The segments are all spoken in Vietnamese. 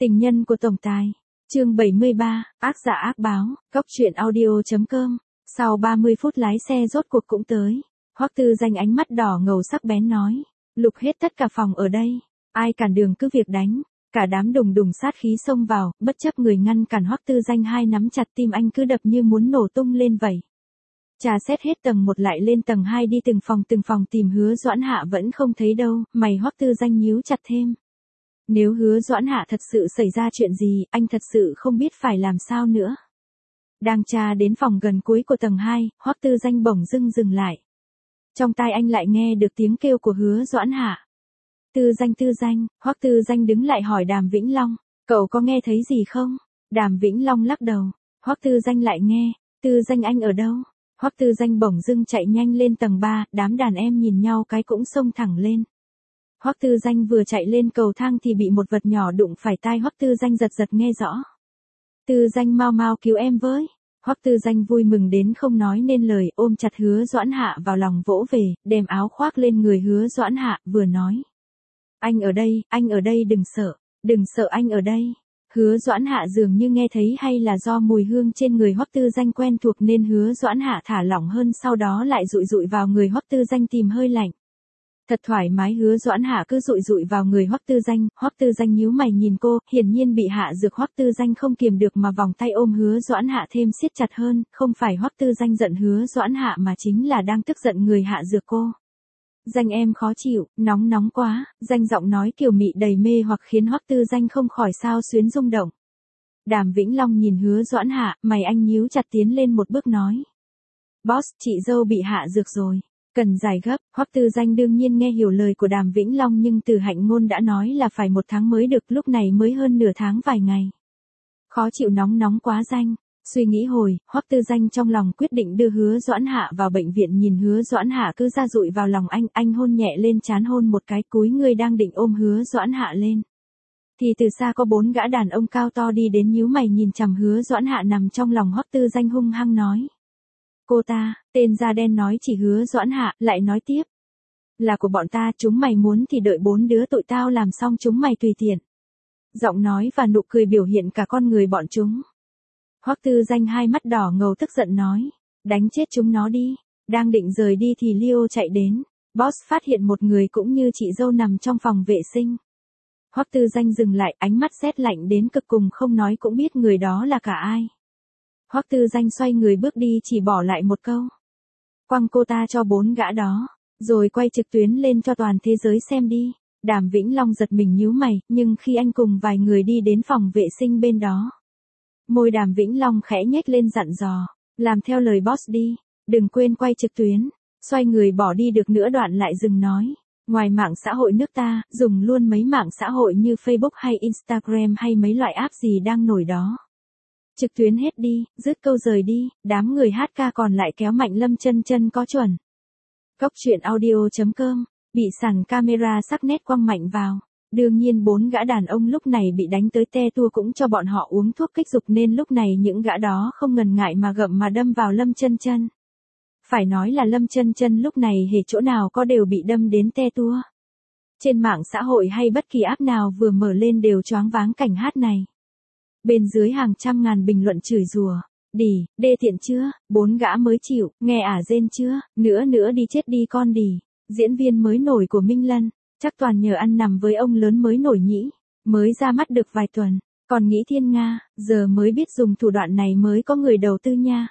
Tình nhân của tổng tài. Chương 73, ác dạ ác báo, Cóc truyện audio.com. Sau 30 phút lái xe rốt cuộc cũng tới. Hoắc Tư Danh ánh mắt đỏ ngầu sắc bén nói, lục hết tất cả phòng ở đây, ai cản đường cứ việc đánh. Cả đám đùng đùng sát khí xông vào, bất chấp người ngăn cản Hoắc Tư Danh, hai nắm chặt tim anh cứ đập như muốn nổ tung lên vậy. Trà xét hết tầng 1 lại lên tầng 2 đi từng phòng tìm Hứa Doãn Hạ vẫn không thấy đâu, mày Hoắc Tư Danh nhíu chặt thêm. Nếu Hứa Doãn Hạ thật sự xảy ra chuyện gì, anh thật sự không biết phải làm sao nữa. Đang tra đến phòng gần cuối của tầng 2, Hoắc Tư Danh bỗng dưng dừng lại. Trong tai anh lại nghe được tiếng kêu của Hứa Doãn Hạ. Tư Danh, Hoắc Tư Danh đứng lại hỏi Đàm Vĩnh Long, cậu có nghe thấy gì không? Đàm Vĩnh Long lắc đầu. Hoắc Tư Danh lại nghe, Tư Danh anh ở đâu? Hoắc Tư Danh bỗng dưng chạy nhanh lên tầng 3, đám đàn em nhìn nhau cái cũng xông thẳng lên. Hoắc Tư Danh vừa chạy lên cầu thang thì bị một vật nhỏ đụng phải tai. Hoắc Tư Danh giật nghe rõ. Tư Danh mau cứu em với. Hoắc Tư Danh vui mừng đến không nói nên lời, ôm chặt Hứa Doãn Hạ vào lòng vỗ về, đem áo khoác lên người Hứa Doãn Hạ, vừa nói. Anh ở đây đừng sợ anh ở đây. Hứa Doãn Hạ dường như nghe thấy hay là do mùi hương trên người Hoắc Tư Danh quen thuộc nên Hứa Doãn Hạ thả lỏng hơn, sau đó lại dụi vào người Hoắc Tư Danh tìm hơi lạnh. Thật thoải mái. Hứa Doãn Hạ cứ dụi vào người Hoắc Tư Danh nhíu mày nhìn cô, hiển nhiên bị hạ dược. Hoắc Tư Danh không kiềm được mà vòng tay ôm Hứa Doãn Hạ thêm siết chặt hơn, không phải Hoắc Tư Danh giận Hứa Doãn Hạ mà chính là đang tức giận người hạ dược cô. Danh em khó chịu, nóng quá. Danh giọng nói kiều mị đầy mê hoặc khiến Hoắc Tư Danh không khỏi xao xuyến rung động. Đàm Vĩnh Long nhìn Hứa Doãn Hạ, mày anh nhíu chặt tiến lên một bước nói. Boss, chị dâu bị hạ dược rồi. Cần giải gấp. Hoắc Tư Danh đương nhiên nghe hiểu lời của Đàm Vĩnh Long nhưng Từ Hạnh Ngôn đã nói là phải 1 tháng mới được, lúc này mới hơn nửa tháng vài ngày. Khó chịu nóng quá Danh. Suy nghĩ hồi, Hoắc Tư Danh trong lòng quyết định đưa Hứa Doãn Hạ vào bệnh viện. Nhìn Hứa Doãn Hạ cứ ra dụi vào lòng anh hôn nhẹ lên trán, hôn một cái, cúi người đang định ôm Hứa Doãn Hạ lên. Thì từ xa có 4 gã đàn ông cao to đi đến, nhíu mày nhìn chằm Hứa Doãn Hạ nằm trong lòng. Hoắc Tư Danh hung hăng nói. Cô ta, tên da đen nói chỉ Hứa Doãn Hạ, lại nói tiếp. Là của bọn ta, chúng mày muốn thì đợi 4 đứa tụi tao làm xong chúng mày tùy tiện. Giọng nói và nụ cười biểu hiện cả con người bọn chúng. Hoắc Tư Danh hai mắt đỏ ngầu tức giận nói. Đánh chết chúng nó đi. Đang định rời đi thì Leo chạy đến. Boss phát hiện một người cũng như chị dâu nằm trong phòng vệ sinh. Hoắc Tư Danh dừng lại, ánh mắt rét lạnh đến cực cùng, không nói cũng biết người đó là cả ai. Hoắc Tư Danh xoay người bước đi, chỉ bỏ lại một câu. Quăng cô ta cho 4 gã đó, rồi quay trực tuyến lên cho toàn thế giới xem đi. Đàm Vĩnh Long giật mình nhíu mày, nhưng khi anh cùng vài người đi đến phòng vệ sinh bên đó, môi Đàm Vĩnh Long khẽ nhếch lên dặn dò, làm theo lời boss đi, đừng quên quay trực tuyến. Xoay người bỏ đi được nửa đoạn lại dừng nói, ngoài mạng xã hội nước ta, dùng luôn mấy mạng xã hội như Facebook hay Instagram hay mấy loại app gì đang nổi đó. Trực tuyến hết đi, dứt câu rời đi, đám người hát ca còn lại kéo mạnh Lâm Chân Chân có chuẩn. Cóc truyện audio.com, bị sẵn camera sắc nét quăng mạnh vào. Đương nhiên 4 gã đàn ông lúc này bị đánh tới te tua cũng cho bọn họ uống thuốc kích dục, nên lúc này những gã đó không ngần ngại mà gậm mà đâm vào Lâm Chân Chân. Phải nói là Lâm Chân Chân lúc này hễ chỗ nào có đều bị đâm đến te tua. Trên mạng xã hội hay bất kỳ app nào vừa mở lên đều choáng váng cảnh hát này. Bên dưới hàng trăm ngàn bình luận chửi rủa. Đỉ, đê tiện chưa, 4 gã mới chịu, nghe rên chưa, nữa đi chết đi con đỉ. Diễn viên mới nổi của Minh Lân, chắc toàn nhờ ăn nằm với ông lớn mới nổi nhỉ. Mới ra mắt được vài tuần, còn nghĩ thiên nga, giờ mới biết dùng thủ đoạn này mới có người đầu tư nha.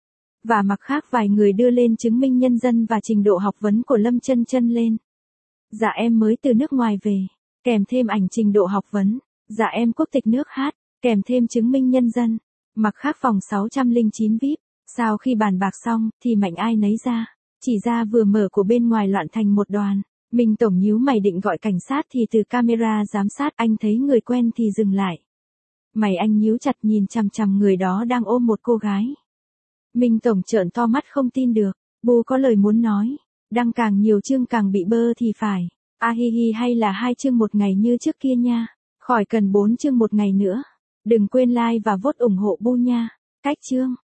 Và mặt khác vài người đưa lên chứng minh nhân dân và trình độ học vấn của Lâm Chân Chân lên. Dạ em mới từ nước ngoài về, kèm thêm ảnh trình độ học vấn. Dạ em quốc tịch nước hát, kèm thêm chứng minh nhân dân. Mặc khác phòng 609 VIP, sau khi bàn bạc xong, thì mạnh ai nấy ra. Chỉ ra vừa mở của bên ngoài loạn thành một đoàn. Minh tổng nhíu mày định gọi cảnh sát thì từ camera giám sát anh thấy người quen thì dừng lại. Mày anh nhíu chặt nhìn chằm chằm người đó đang ôm một cô gái. Minh tổng trợn to mắt không tin được, bố có lời muốn nói. Đăng càng nhiều chương càng bị bơ thì phải. Hi hay là 2 chương một ngày như trước kia nha. Khỏi cần 4 chương một ngày nữa. Đừng quên like và vote ủng hộ Bu nha. Cách chương